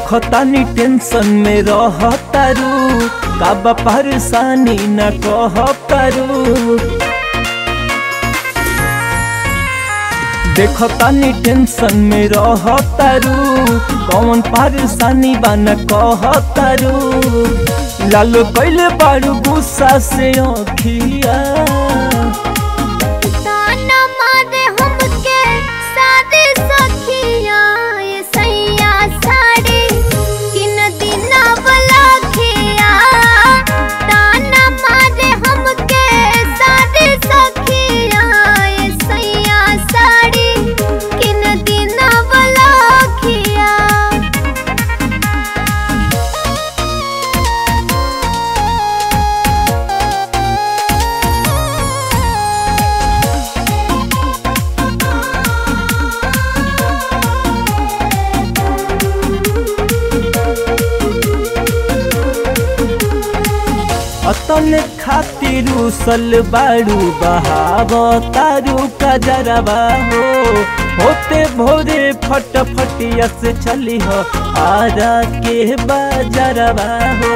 देखो तानी टेंशन में रह तारू काबा परेशानी न कह तारू। देखो तानी टेंशन में रह तारू कौन परेशानी बा न कह तारू। लालो कैले बारू गुस्सा से अखिया अतन खातिर उसल बारू बहाव तारू का जरबा हो। होते भोरे फटफटिया से चली हो आरा के बाजरबा हो।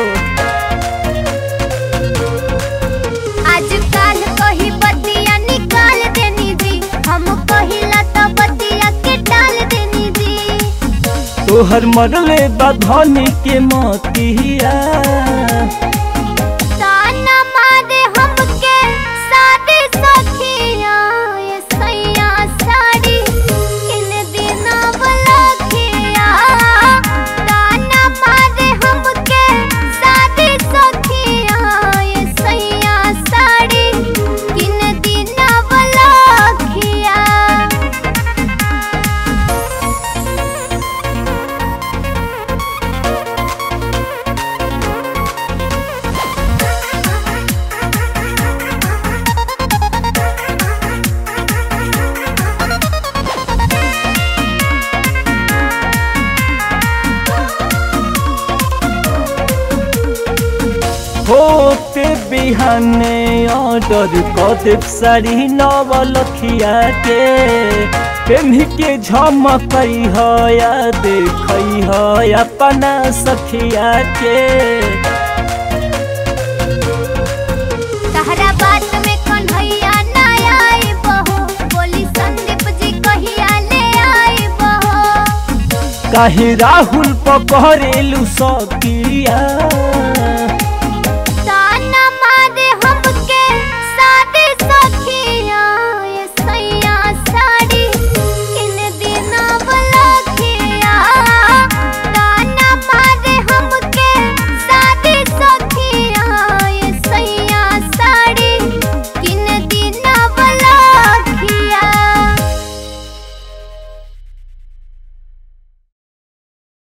आजकल कही बतिया निकाल देनी जी हम कहिला तो बतिया के डाल देनी जी। तोहर मरले बधनी के मोतिया होते बिहाने ऑर्डर कदे साड़ी नवलखिया के पेन्ही के झमकई हो या देखई हो अपना सखिया के। तहरा बात में कन्हैया ना आई बहो बोली संदीप जी कहिया ले आई बहो। काहे राहुल पकड़ेलू सकिया